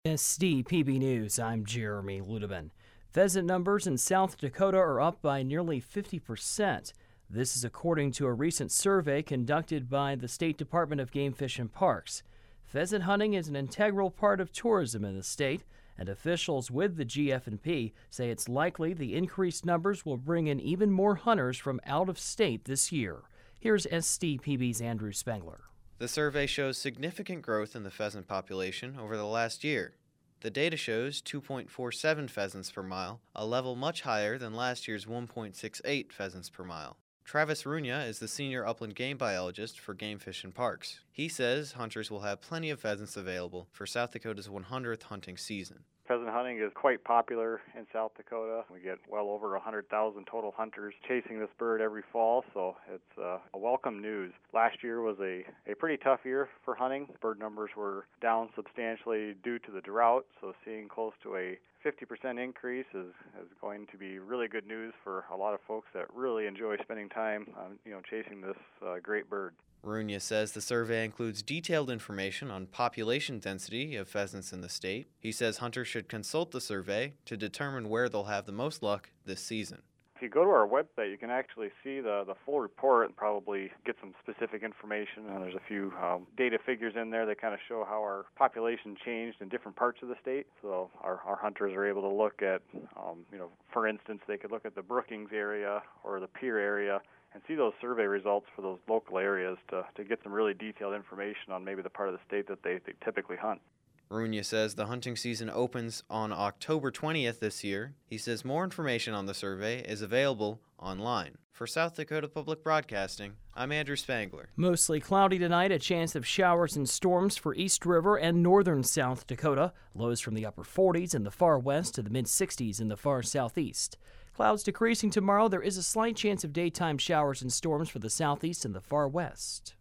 SDPB News, I'm Jeremy Ludeman. Pheasant numbers in South Dakota are up by nearly 50%. This is according to a recent survey conducted by the State Department of Game, Fish and Parks. Pheasant hunting is an integral part of tourism in the state, and officials with the GF&P say it's likely the increased numbers will bring in even more hunters from out of state this year. Here's SDPB's Andrew Spengler. The survey shows significant growth in the pheasant population over the last year. The data shows 2.47 pheasants per mile, a level much higher than last year's 1.68 pheasants per mile. Travis Runia is the senior upland game biologist for Game, Fish and Parks. He says hunters will have plenty of pheasants available for South Dakota's 100th hunting season. Pheasant hunting is quite popular in South Dakota. We get well over 100,000 total hunters chasing this bird every fall, so it's a welcome news. Last year was a pretty tough year for hunting. Bird numbers were down substantially due to the drought, so seeing close to a 50% increase is going to be really good news for a lot of folks that really enjoy spending time chasing this great bird. Runia says the survey includes detailed information on population density of pheasants in the state. He says hunters should consult the survey to determine where they'll have the most luck this season. If you go to our website, you can actually see the full report and probably get some specific information. And there's a few data figures in there that kind of show how our population changed in different parts of the state. So our hunters are able to look at, for instance, they could look at the Brookings area or the Pierre area and see those survey results for those local areas to get some really detailed information on maybe the part of the state that they typically hunt. Runia says the hunting season opens on October 20th this year. He says more information on the survey is available online. For South Dakota Public Broadcasting, I'm Andrew Spengler. Mostly cloudy tonight, a chance of showers and storms for East River and northern South Dakota. Lows from the upper 40s in the far west to the mid-60s in the far southeast. Clouds decreasing tomorrow. There is a slight chance of daytime showers and storms for the southeast and the far west.